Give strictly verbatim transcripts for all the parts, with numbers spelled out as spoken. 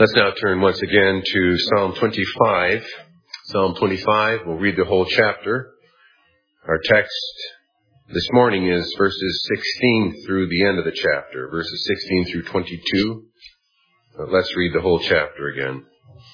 Let's now turn once again to Psalm twenty-five. Psalm twenty-five, we'll read the whole chapter. Our text this morning is verses sixteen through the end of the chapter, verses sixteen through twenty-two. But let's read the whole chapter again.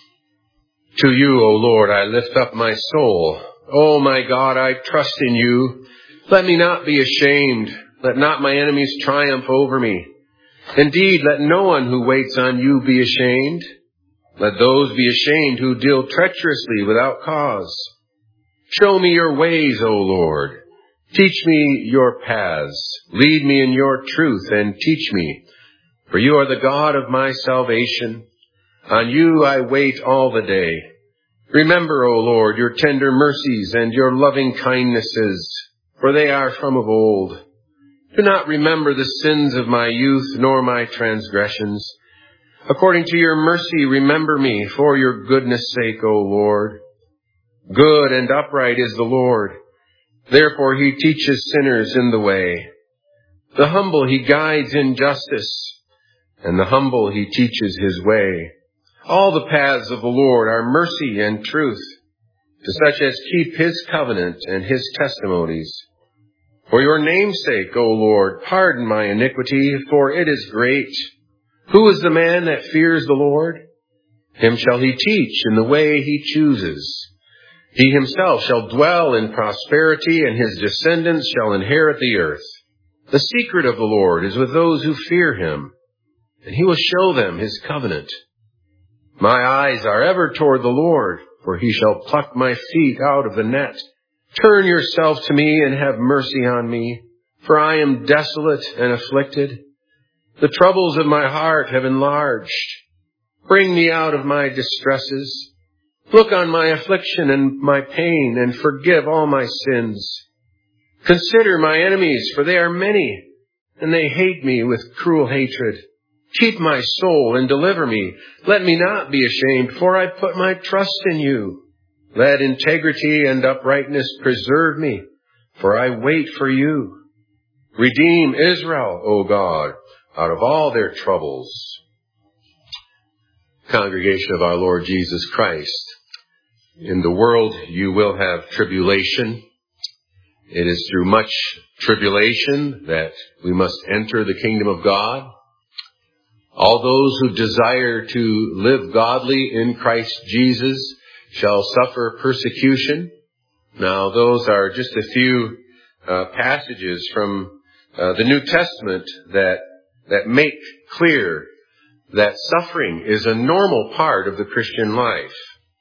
To you, O Lord, I lift up my soul. O my God, I trust in you. Let me not be ashamed. Let not my enemies triumph over me. Indeed, let no one who waits on you be ashamed. Let those be ashamed who deal treacherously without cause. Show me your ways, O Lord. Teach me your paths. Lead me in your truth and teach me. For you are the God of my salvation. On you I wait all the day. Remember, O Lord, your tender mercies and your loving kindnesses, for they are from of old. Do not remember the sins of my youth, nor my transgressions. According to your mercy, remember me, for your goodness' sake, O Lord. Good and upright is the Lord. Therefore he teaches sinners in the way. The humble he guides in justice, and the humble he teaches his way. All the paths of the Lord are mercy and truth, to such as keep his covenant and his testimonies. For your name's sake, O Lord, pardon my iniquity, for it is great. Who is the man that fears the Lord? Him shall he teach in the way he chooses. He himself shall dwell in prosperity, and his descendants shall inherit the earth. The secret of the Lord is with those who fear him, and he will show them his covenant. My eyes are ever toward the Lord, for he shall pluck my feet out of the net. Turn yourself to me and have mercy on me, for I am desolate and afflicted. The troubles of my heart have enlarged. Bring me out of my distresses. Look on my affliction and my pain, and forgive all my sins. Consider my enemies, for they are many, and they hate me with cruel hatred. Keep my soul and deliver me. Let me not be ashamed, for I put my trust in you. Let integrity and uprightness preserve me, for I wait for you. Redeem Israel, O God, out of all their troubles. Congregation of our Lord Jesus Christ, in the world you will have tribulation. It is through much tribulation that we must enter the kingdom of God. All those who desire to live godly in Christ Jesus shall suffer persecution. Now, those are just a few uh, passages from uh, the New Testament that that make clear that suffering is a normal part of the Christian life.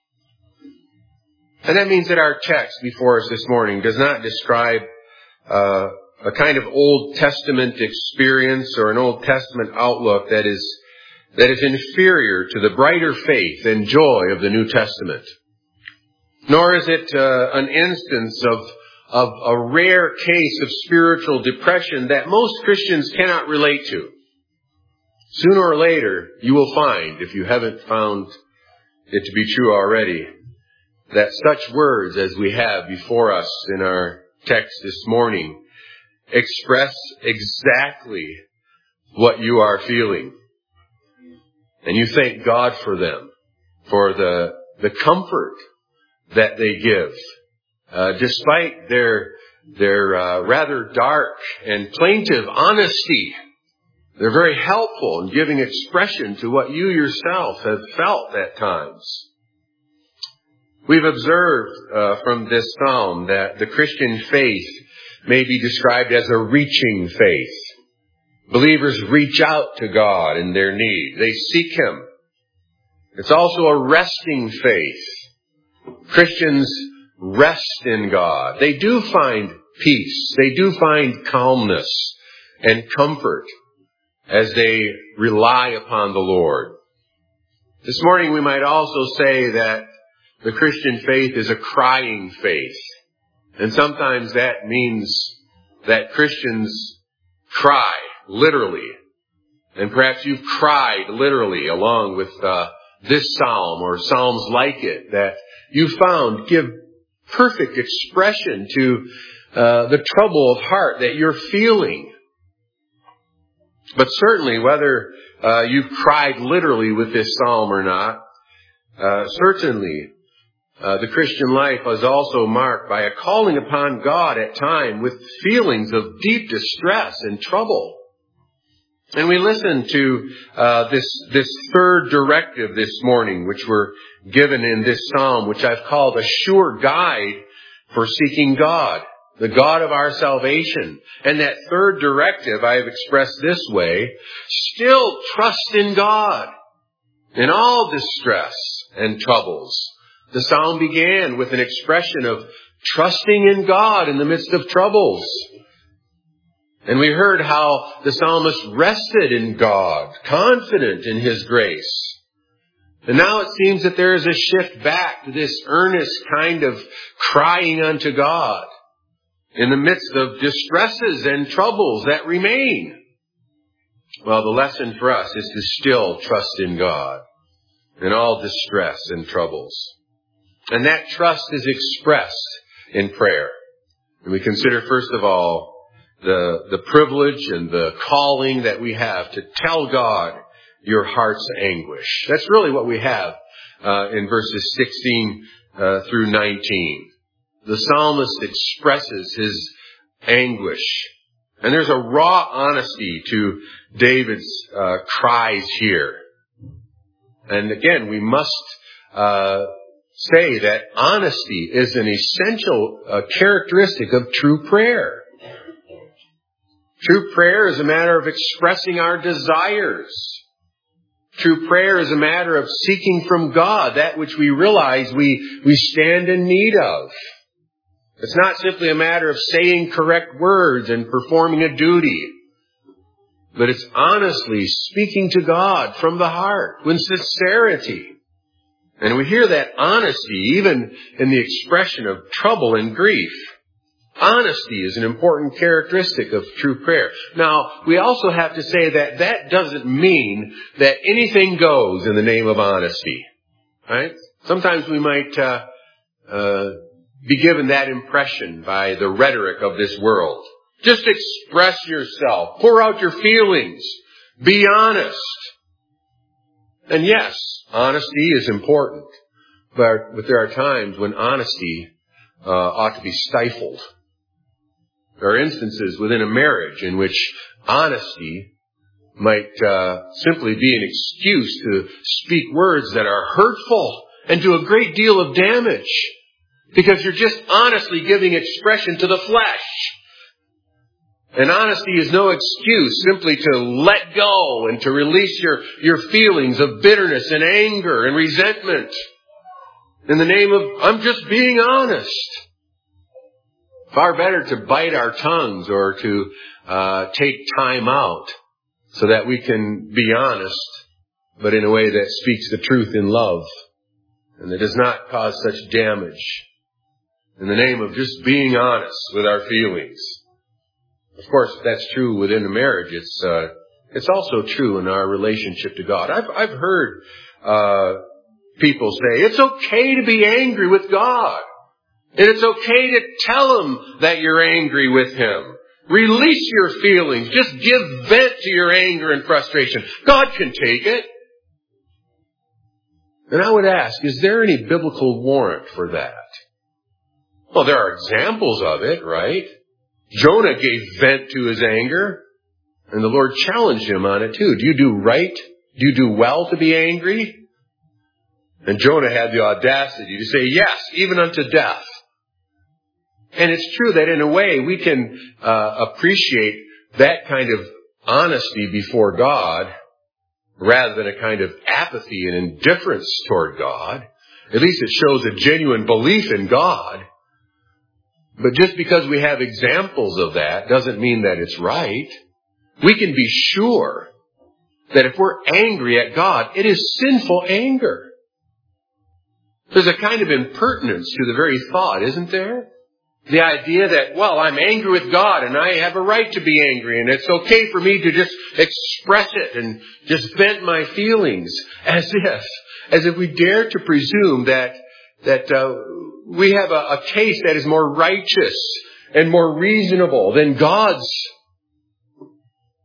And that means that our text before us this morning does not describe uh, a kind of Old Testament experience or an Old Testament outlook that is that is inferior to the brighter faith and joy of the New Testament. Nor is it uh, an instance of, of a rare case of spiritual depression that most Christians cannot relate to. Sooner or later, you will find, if you haven't found it to be true already, that such words as we have before us in our text this morning express exactly what you are feeling. And you thank God for them, for the, the comfort that they give, uh, despite their, their, uh, rather dark and plaintive honesty. They're very helpful in giving expression to what you yourself have felt at times. We've observed, uh, from this psalm that the Christian faith may be described as a reaching faith. Believers reach out to God in their need. They seek him. It's also a resting faith. Christians rest in God. They do find peace. They do find calmness and comfort as they rely upon the Lord. This morning we might also say that the Christian faith is a crying faith. And sometimes that means that Christians cry, literally. And perhaps you've cried literally along with uh, this psalm or psalms like it that you found give perfect expression to uh, the trouble of heart that you're feeling. But certainly whether uh, you've cried literally with this psalm or not, uh, certainly uh, the Christian life is also marked by a calling upon God at time with feelings of deep distress and trouble. And we listen to uh, this this third directive this morning, which we're given in this psalm, which I've called a sure guide for seeking God, the God of our salvation. And that third directive I have expressed this way: still trust in God in all distress and troubles. The psalm began with an expression of trusting in God in the midst of troubles. And we heard how the psalmist rested in God, confident in His grace. And now it seems that there is a shift back to this earnest kind of crying unto God in the midst of distresses and troubles that remain. Well, the lesson for us is to still trust in God in all distress and troubles. And that trust is expressed in prayer. And we consider, first of all, the, the privilege and the calling that we have to tell God your heart's anguish. That's really what we have uh, in verses sixteen uh, through nineteen. The psalmist expresses his anguish. And there's a raw honesty to David's uh, cries here. And again, we must uh, say that honesty is an essential uh, characteristic of true prayer. True prayer is a matter of expressing our desires. True prayer is a matter of seeking from God that which we realize we, we stand in need of. It's not simply a matter of saying correct words and performing a duty, but it's honestly speaking to God from the heart with sincerity. And we hear that honesty even in the expression of trouble and grief. Honesty is an important characteristic of true prayer. Now, we also have to say that that doesn't mean that anything goes in the name of honesty. Right? Sometimes we might uh, uh, be given that impression by the rhetoric of this world. Just express yourself. Pour out your feelings. Be honest. And yes, honesty is important. But, but there are times when honesty uh, ought to be stifled. There are instances within a marriage in which honesty might uh, simply be an excuse to speak words that are hurtful and do a great deal of damage because you're just honestly giving expression to the flesh. And honesty is no excuse simply to let go and to release your, your feelings of bitterness and anger and resentment in the name of, I'm just being honest. Far better to bite our tongues or to uh, take time out so that we can be honest, but in a way that speaks the truth in love and that does not cause such damage. In the name of just being honest with our feelings. Of course, if that's true within a marriage, it's uh, it's also true in our relationship to God. I've I've heard uh, people say it's okay to be angry with God. And it's okay to tell Him that you're angry with Him. Release your feelings. Just give vent to your anger and frustration. God can take it. And I would ask, is there any biblical warrant for that? Well, there are examples of it, right? Jonah gave vent to his anger, and the Lord challenged him on it too. Do you do right? Do you do well to be angry? And Jonah had the audacity to say, yes, even unto death. And it's true that in a way we can uh, appreciate that kind of honesty before God rather than a kind of apathy and indifference toward God. At least it shows a genuine belief in God. But just because we have examples of that doesn't mean that it's right. We can be sure that if we're angry at God, it is sinful anger. There's a kind of impertinence to the very thought, isn't there? The idea that, well, I'm angry with God and I have a right to be angry and it's okay for me to just express it and just vent my feelings as if, as if we dare to presume that, that, uh, we have a, a case that is more righteous and more reasonable than God's.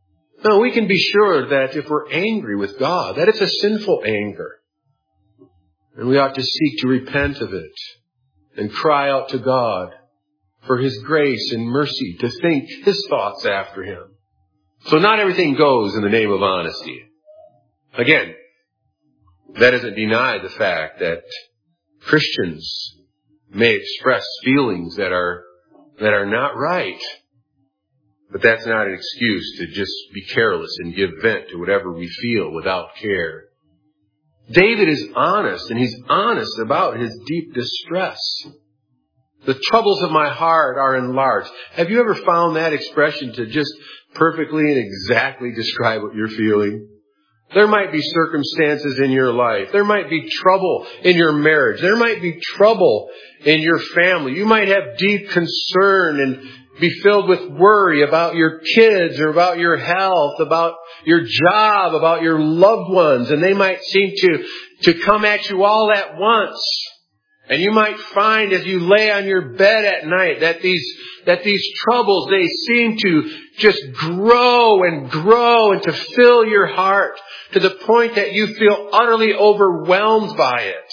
No, we can be sure that if we're angry with God, that it's a sinful anger. And we ought to seek to repent of it and cry out to God for His grace and mercy to think His thoughts after Him. So not everything goes in the name of honesty. Again, that doesn't deny the fact that Christians may express feelings that are that are not right. But that's not an excuse to just be careless and give vent to whatever we feel without care. David is honest, and he's honest about his deep distress. The troubles of my heart are enlarged. Have you ever found that expression to just perfectly and exactly describe what you're feeling? There might be circumstances in your life. There might be trouble in your marriage. There might be trouble in your family. You might have deep concern and be filled with worry about your kids or about your health, about your job, about your loved ones. And they might seem to, to come at you all at once. And you might find as you lay on your bed at night that these, that these troubles, they seem to just grow and grow and to fill your heart to the point that you feel utterly overwhelmed by it.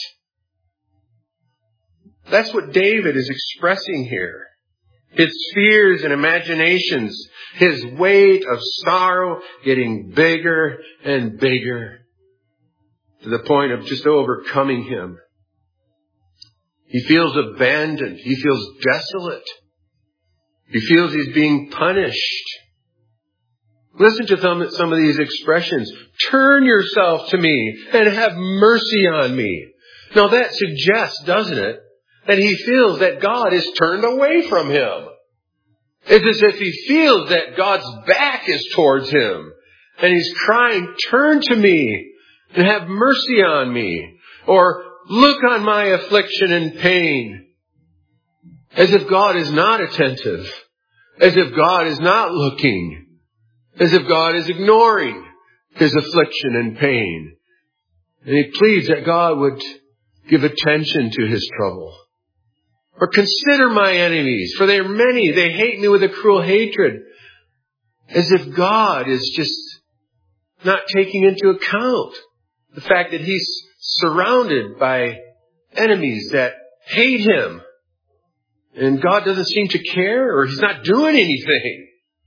That's what David is expressing here. His fears and imaginations, his weight of sorrow getting bigger and bigger to the point of just overcoming him. He feels abandoned. He feels desolate. He feels he's being punished. Listen to some, some of these expressions. Turn yourself to me and have mercy on me. Now that suggests, doesn't it, that he feels that God is turned away from him. It's as if he feels that God's back is towards him. And he's crying, turn to me and have mercy on me. Or look on my affliction and pain. As if God is not attentive. As if God is not looking. As if God is ignoring his affliction and pain. And he pleads that God would give attention to his trouble. Or consider my enemies, for they are many. They hate me with a cruel hatred. As if God is just not taking into account the fact that he's surrounded by enemies that hate him. And God doesn't seem to care, or he's not doing anything.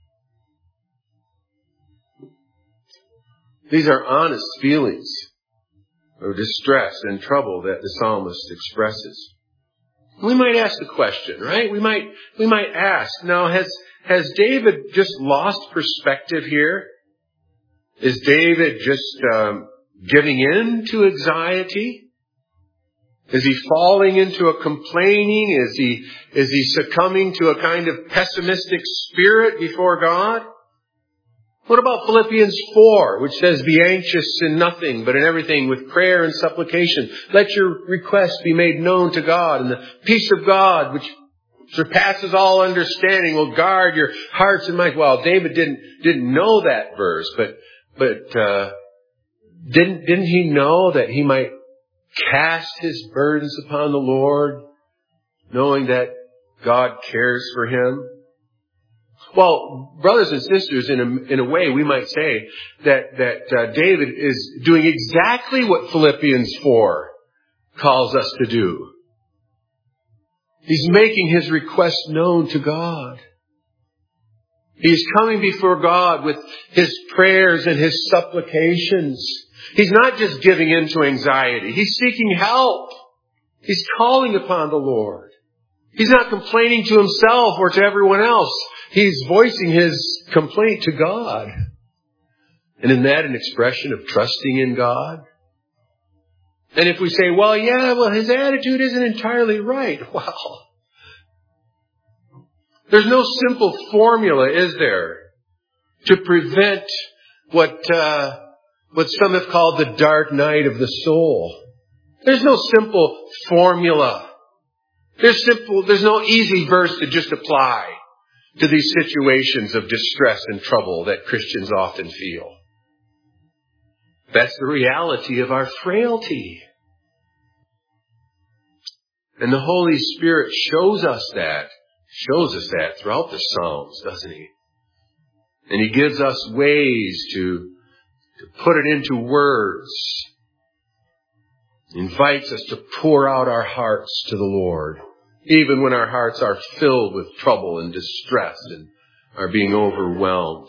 These are honest feelings of distress and trouble that the psalmist expresses. We might ask the question, right? We might, we might ask, now has, has David just lost perspective here? Is David just um, giving in to anxiety? Is he falling into a complaining? Is he, is he succumbing to a kind of pessimistic spirit before God? What about Philippians four, which says, be anxious in nothing, but in everything with prayer and supplication. Let your requests be made known to God, and the peace of God, which surpasses all understanding, will guard your hearts and minds. Well, David didn't, didn't know that verse, but, but, uh, didn't, didn't he know that he might cast his burdens upon the Lord, knowing that God cares for him? Well, brothers and sisters, in a, in a way, we might say that, that uh, David is doing exactly what Philippians four calls us to do. He's making his request known to God. He's coming before God with his prayers and his supplications. He's not just giving in to anxiety. He's seeking help. He's calling upon the Lord. He's not complaining to himself or to everyone else. He's voicing his complaint to God. And in that, an expression of trusting in God. And if we say, well, yeah, well, his attitude isn't entirely right. Well, there's no simple formula, is there, to prevent what, uh, what some have called the dark night of the soul. There's no simple formula. There's simple, there's no easy verse to just apply to these situations of distress and trouble that Christians often feel. That's the reality of our frailty. And the Holy Spirit shows us that, shows us that throughout the Psalms, doesn't he? And He gives us ways to, to put it into words. He invites us to pour out our hearts to the Lord, even when our hearts are filled with trouble and distress and are being overwhelmed.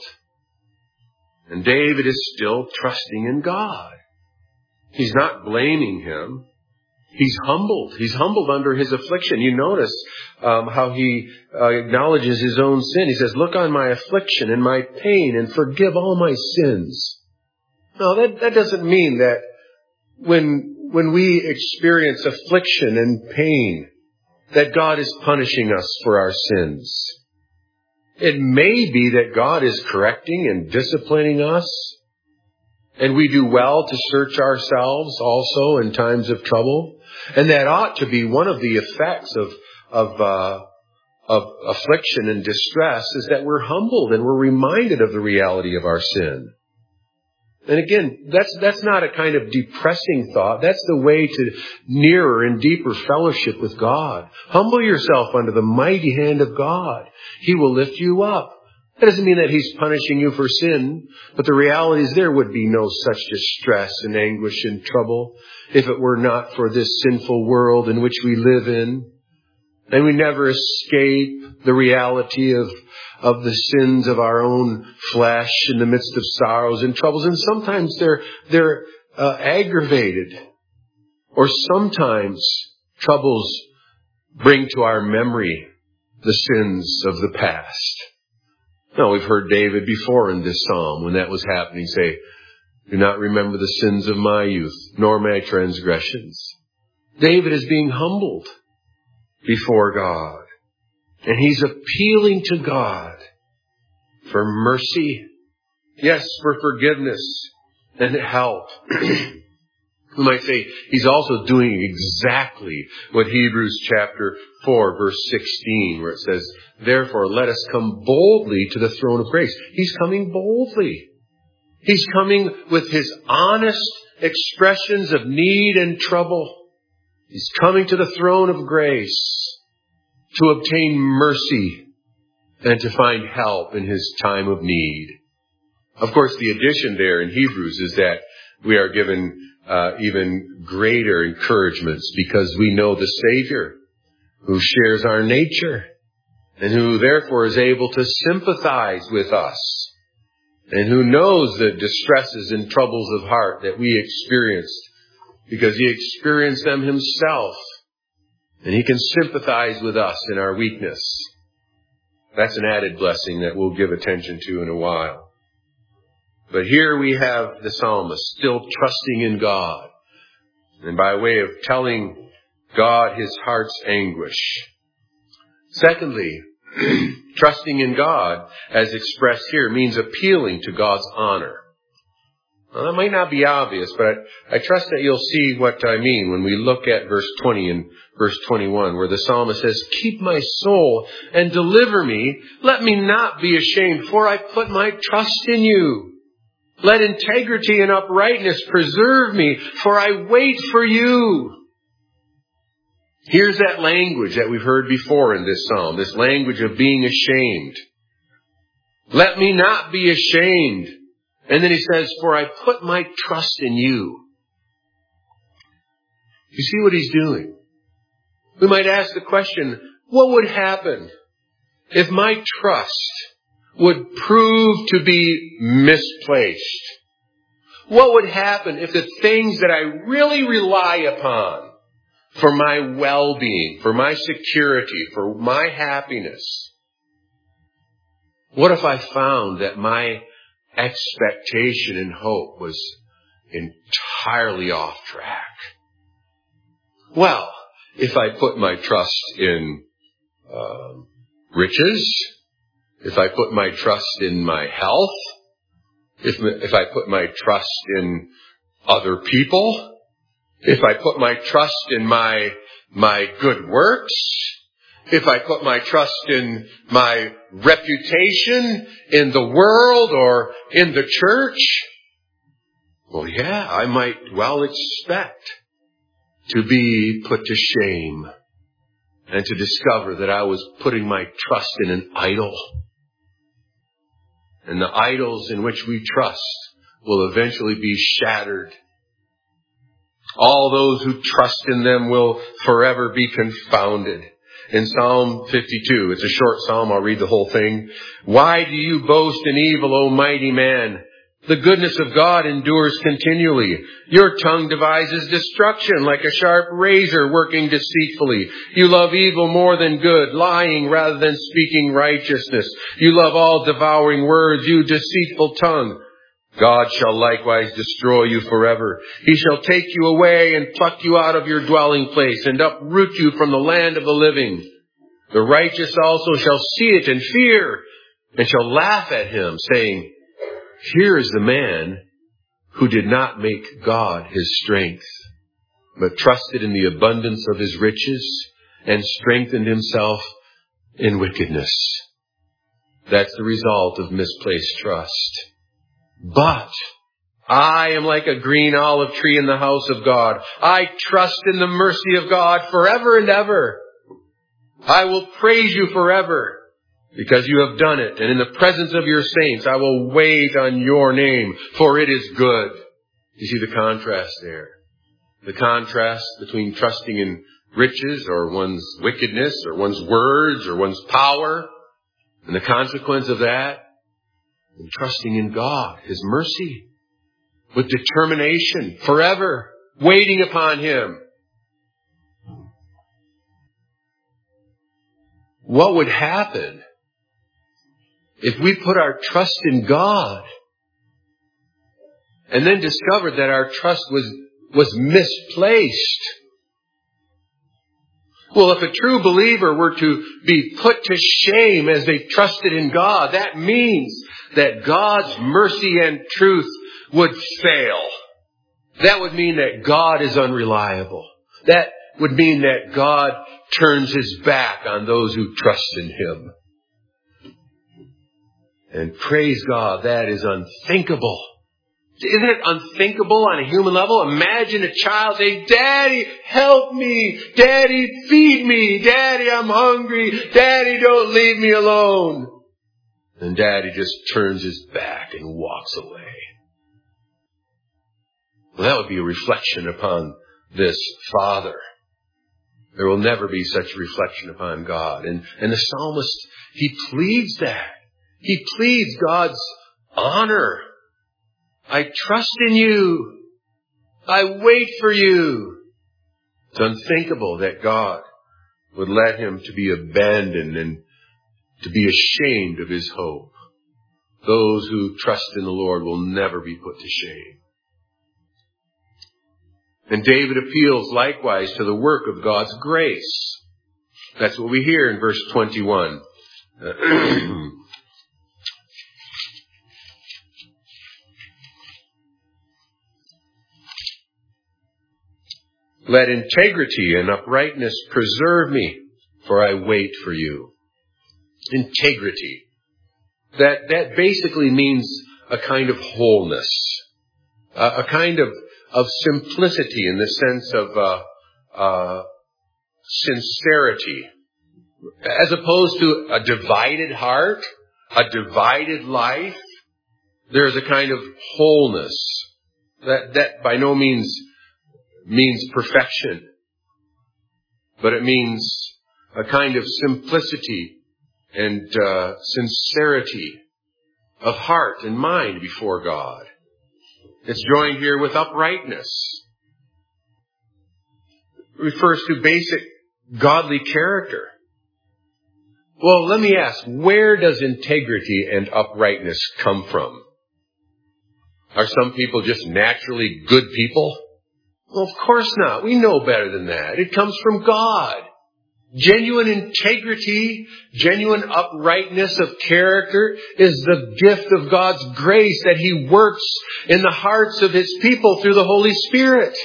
And David is still trusting in God. He's not blaming Him. He's humbled. He's humbled under his affliction. You notice um, how he uh, acknowledges his own sin. He says, look on my affliction and my pain and forgive all my sins. No, that, that doesn't mean that when, when we experience affliction and pain, that God is punishing us for our sins. It may be that God is correcting and disciplining us. And we do well to search ourselves also in times of trouble. And that ought to be one of the effects of, of, uh, of affliction and distress, is that we're humbled and we're reminded of the reality of our sin. And again, that's, that's not a kind of depressing thought. That's the way to nearer and deeper fellowship with God. Humble yourself under the mighty hand of God. He will lift you up. That doesn't mean that He's punishing you for sin, but the reality is there would be no such distress and anguish and trouble if it were not for this sinful world in which we live in. And we never escape the reality of, of the sins of our own flesh in the midst of sorrows and troubles. And sometimes they're, they're uh, aggravated, or sometimes troubles bring to our memory the sins of the past. No, we've heard David before in this psalm, when that was happening, say, do not remember the sins of my youth, nor my transgressions. David is being humbled before God. And he's appealing to God for mercy. Yes, for forgiveness and help. We might say he's also doing exactly what Hebrews chapter four, verse sixteen, where it says, therefore, let us come boldly to the throne of grace. He's coming boldly. He's coming with his honest expressions of need and trouble. He's coming to the throne of grace to obtain mercy and to find help in his time of need. Of course, the addition there in Hebrews is that we are given uh, even greater encouragements because we know the Savior who shares our nature and who therefore is able to sympathize with us and who knows the distresses and troubles of heart that we experienced because He experienced them Himself, and He can sympathize with us in our weakness. That's an added blessing that we'll give attention to in a while. But here we have the psalmist still trusting in God, and by way of telling God his heart's anguish. Secondly, trusting in God, as expressed here, means appealing to God's honor. Now, that might not be obvious, but I, I trust that you'll see what I mean when we look at verse twenty and verse twenty-one, where the psalmist says, keep my soul and deliver me. Let me not be ashamed, for I put my trust in you. Let integrity and uprightness preserve me, for I wait for you. Here's that language that we've heard before in this psalm, this language of being ashamed. Let me not be ashamed. And then he says, for I put my trust in you. You see what he's doing? We might ask the question, what would happen if my trust would prove to be misplaced? What would happen if the things that I really rely upon for my well-being, for my security, for my happiness, what if I found that my expectation and hope was entirely off track? Well, if I put my trust in uh, riches, if I put my trust in my health, if, if I put my trust in other people, if I put my trust in my, my good works, if I put my trust in my reputation in the world or in the church, well, yeah, I might well expect to be put to shame and to discover that I was putting my trust in an idol. And the idols in which we trust will eventually be shattered. All those who trust in them will forever be confounded. In Psalm fifty-two, it's a short psalm, I'll read the whole thing. Why do you boast in evil, O mighty man? The goodness of God endures continually. Your tongue devises destruction like a sharp razor working deceitfully. You love evil more than good, lying rather than speaking righteousness. You love all devouring words, you deceitful tongue. God shall likewise destroy you forever. He shall take you away and pluck you out of your dwelling place and uproot you from the land of the living. The righteous also shall see it and fear and shall laugh at him, saying, here is the man who did not make God his strength, but trusted in the abundance of his riches and strengthened himself in wickedness. That's the result of misplaced trust. But I am like a green olive tree in the house of God. I trust in the mercy of God forever and ever. I will praise you forever because you have done it. And in the presence of your saints, I will wait on your name, for it is good. You see the contrast there. The contrast between trusting in riches or one's wickedness or one's words or one's power. And the consequence of that, and trusting in God, his mercy, with determination, forever, waiting upon him. What would happen if we put our trust in God and then discovered that our trust was, was misplaced? Well, if a true believer were to be put to shame as they trusted in God, that means that God's mercy and truth would fail. That would mean that God is unreliable. That would mean that God turns his back on those who trust in him. And praise God, that is unthinkable. Isn't it unthinkable on a human level? Imagine a child saying, Daddy, help me. Daddy, feed me. Daddy, I'm hungry. Daddy, don't leave me alone. And Daddy just turns his back and walks away. Well, that would be a reflection upon this Father. There will never be such a reflection upon God. And, and the psalmist, he pleads that. He pleads God's honor. I trust in you. I wait for you. It's unthinkable that God would let him to be abandoned and to be ashamed of his hope. Those who trust in the Lord will never be put to shame. And David appeals likewise to the work of God's grace. That's what we hear in verse twenty-one. Let integrity and uprightness preserve me, for I wait for you. Integrity. That, that basically means a kind of wholeness. A, a kind of, of simplicity in the sense of uh, uh, sincerity. As opposed to a divided heart, a divided life, there's a kind of wholeness. That, that by no means means perfection, but it means a kind of simplicity and uh, sincerity of heart and mind before God. It's joined here with uprightness. It refers to basic godly character. Well, let me ask, where does integrity and uprightness come from? Are some people just naturally good people? Well, of course not. We know better than that. It comes from God. Genuine integrity, genuine uprightness of character is the gift of God's grace that he works in the hearts of his people through the Holy Spirit.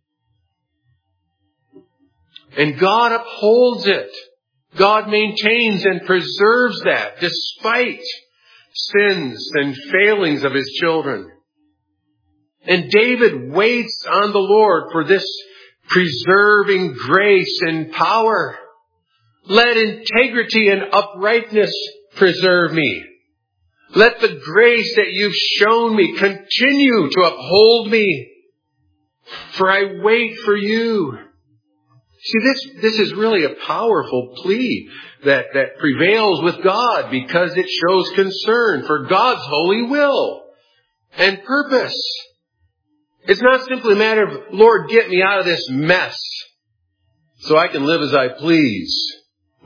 And God upholds it. God maintains and preserves that despite sins and failings of his children. And David waits on the Lord for this preserving grace and power. Let integrity and uprightness preserve me. Let the grace that you've shown me continue to uphold me, for I wait for you. See, this, this is really a powerful plea that, that prevails with God because it shows concern for God's holy will and purpose. It's not simply a matter of, Lord, get me out of this mess so I can live as I please.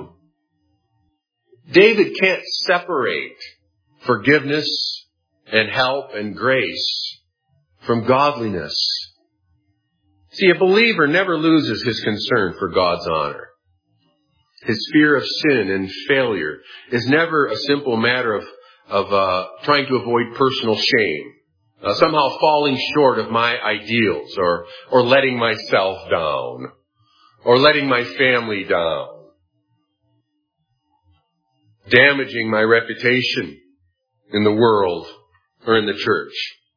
David can't separate forgiveness and help and grace from godliness. See, a believer never loses his concern for God's honor. His fear of sin and failure is never a simple matter of, of uh, trying to avoid personal shame, uh, somehow falling short of my ideals, or, or letting myself down, or letting my family down, damaging my reputation in the world or in the church.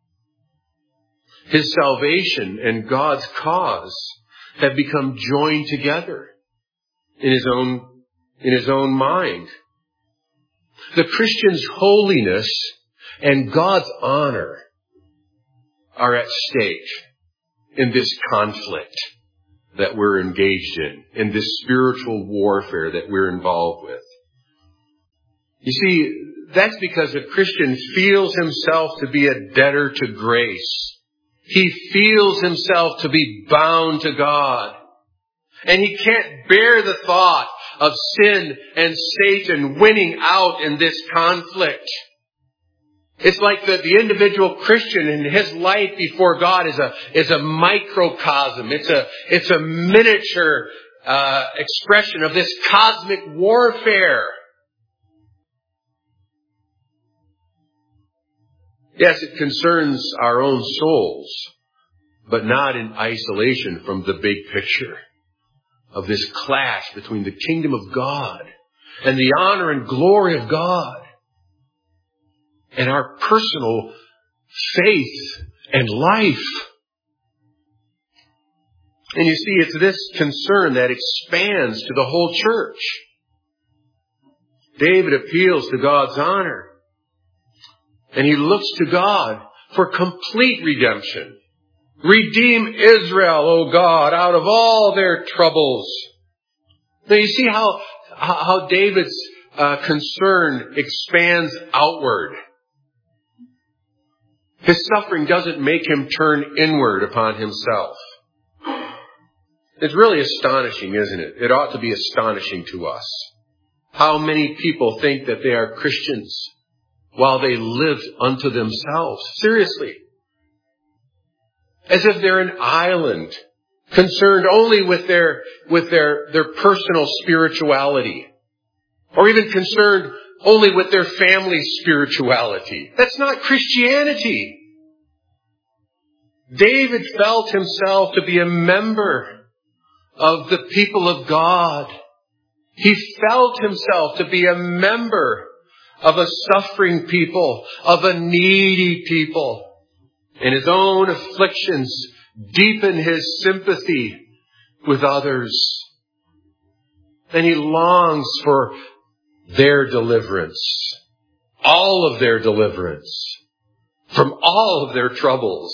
His salvation and God's cause have become joined together in his own, in his own mind. The Christian's holiness and God's honor are at stake in this conflict that we're engaged in, in this spiritual warfare that we're involved with. You see, that's because a Christian feels himself to be a debtor to grace. He feels himself to be bound to God. And he can't bear the thought of sin and Satan winning out in this conflict. It's like the, the individual Christian in his life before God is a, is a microcosm. It's a, it's a miniature uh, expression of this cosmic warfare. Yes, it concerns our own souls, but not in isolation from the big picture of this clash between the kingdom of God and the honor and glory of God and our personal faith and life. And you see, it's this concern that expands to the whole church. David appeals to God's honor. And he looks to God for complete redemption. Redeem Israel, O God, out of all their troubles. Now you see how, how David's uh, concern expands outward. His suffering doesn't make him turn inward upon himself. It's really astonishing, isn't it? It ought to be astonishing to us. How many people think that they are Christians while they lived unto themselves. Seriously. As if they're an island, concerned only with their, with their, their personal spirituality. Or even concerned only with their family spirituality. That's not Christianity. David felt himself to be a member of the people of God. He felt himself to be a member of a suffering people, of a needy people. And his own afflictions deepen his sympathy with others. And he longs for their deliverance, all of their deliverance, from all of their troubles,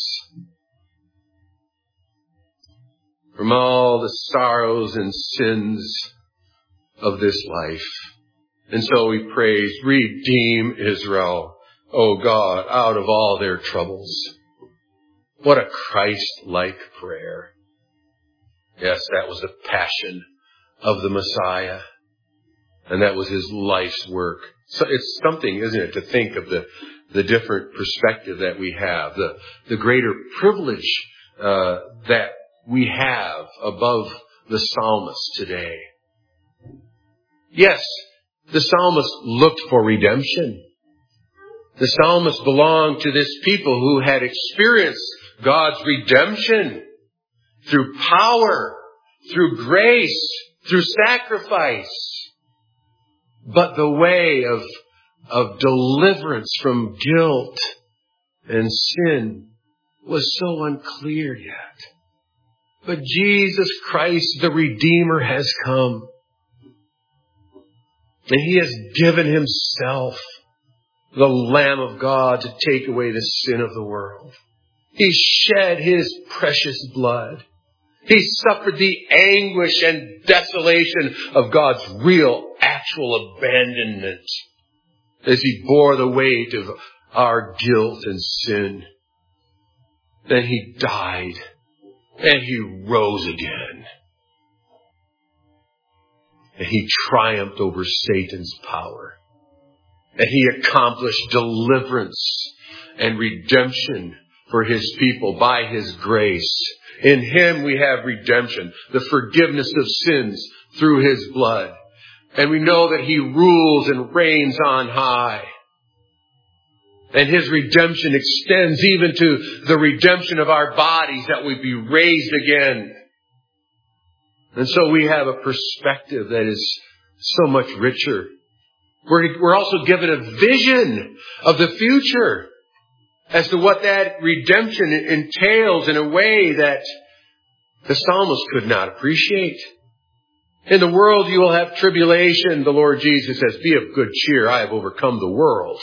from all the sorrows and sins of this life. And so he prays, redeem Israel, O God, out of all their troubles. What a Christ-like prayer. Yes, that was the passion of the Messiah. And that was his life's work. So it's something, isn't it, to think of the, the different perspective that we have, the, the greater privilege uh, that we have above the psalmist today. Yes, the psalmist looked for redemption. The psalmist belonged to this people who had experienced God's redemption through power, through grace, through sacrifice. But the way of, of deliverance from guilt and sin was so unclear yet. But Jesus Christ, the Redeemer, has come. And He has given Himself, the Lamb of God to take away the sin of the world. He shed His precious blood. He suffered the anguish and desolation of God's real, actual abandonment as He bore the weight of our guilt and sin. Then He died and He rose again. And He triumphed over Satan's power. And He accomplished deliverance and redemption for His people by His grace. In Him we have redemption, the forgiveness of sins through His blood. And we know that He rules and reigns on high. And His redemption extends even to the redemption of our bodies, that we be raised again. And so we have a perspective that is so much richer. We're, we're also given a vision of the future as to what that redemption entails in a way that the psalmist could not appreciate. In the world you will have tribulation, the Lord Jesus says, be of good cheer, I have overcome the world.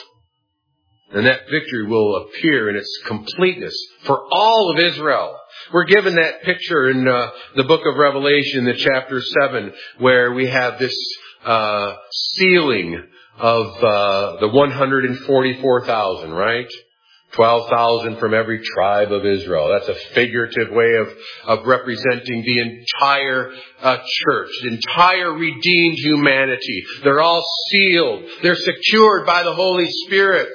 And that victory will appear in its completeness for all of Israel. We're given that picture in uh, the book of Revelation, the chapter seven, where we have this uh sealing of uh the one hundred forty-four thousand, right? twelve thousand from every tribe of Israel. That's a figurative way of, of representing the entire uh, church, the entire redeemed humanity. They're all sealed. They're secured by the Holy Spirit.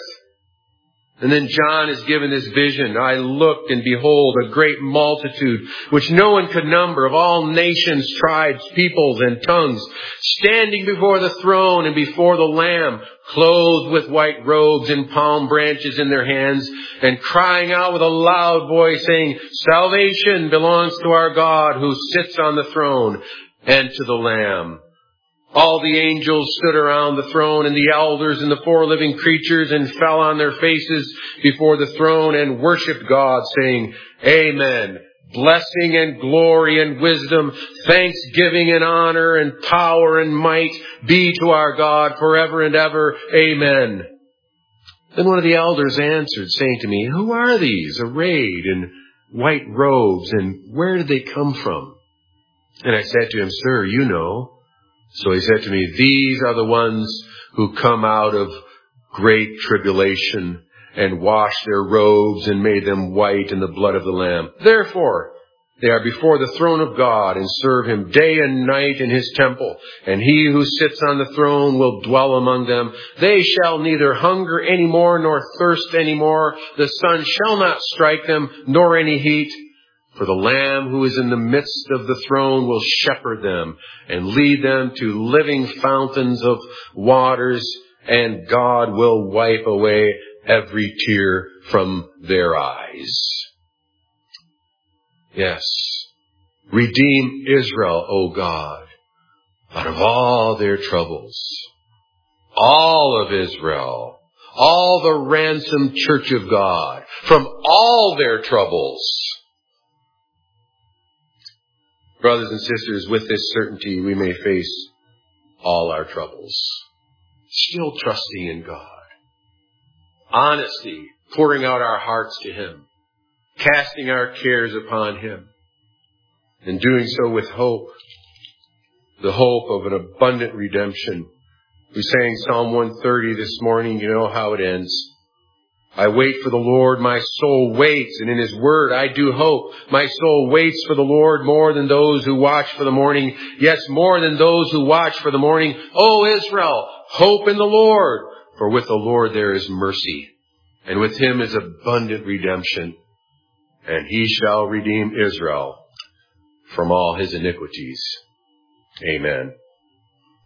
And then John is given this vision. I looked, and behold, a great multitude, which no one could number, of all nations, tribes, peoples, and tongues, standing before the throne and before the Lamb, clothed with white robes and palm branches in their hands, and crying out with a loud voice, saying, salvation belongs to our God who sits on the throne and to the Lamb. All the angels stood around the throne, and the elders and the four living creatures, and fell on their faces before the throne and worshipped God, saying, Amen. Blessing and glory and wisdom, thanksgiving and honor and power and might be to our God forever and ever. Amen. Then one of the elders answered, saying to me, who are these arrayed in white robes, and where did they come from? And I said to him, Sir, you know. So he said to me, these are the ones who come out of great tribulation and washed their robes and made them white in the blood of the Lamb. Therefore, they are before the throne of God and serve Him day and night in His temple. And He who sits on the throne will dwell among them. They shall neither hunger any more nor thirst any more. The sun shall not strike them, nor any heat. For the Lamb who is in the midst of the throne will shepherd them and lead them to living fountains of waters, and God will wipe away every tear from their eyes. Yes, redeem Israel, O God, out of all their troubles. All of Israel, all the ransomed church of God, from all their troubles. Brothers and sisters, with this certainty, we may face all our troubles, still trusting in God. Honesty, pouring out our hearts to Him, casting our cares upon Him, and doing so with hope, the hope of an abundant redemption. We sang Psalm one thirty this morning. You know how it ends. I wait for the Lord, my soul waits, and in His word I do hope. My soul waits for the Lord more than those who watch for the morning. Yes, more than those who watch for the morning. O Israel, hope in the Lord, for with the Lord there is mercy, and with Him is abundant redemption, and He shall redeem Israel from all his iniquities. Amen.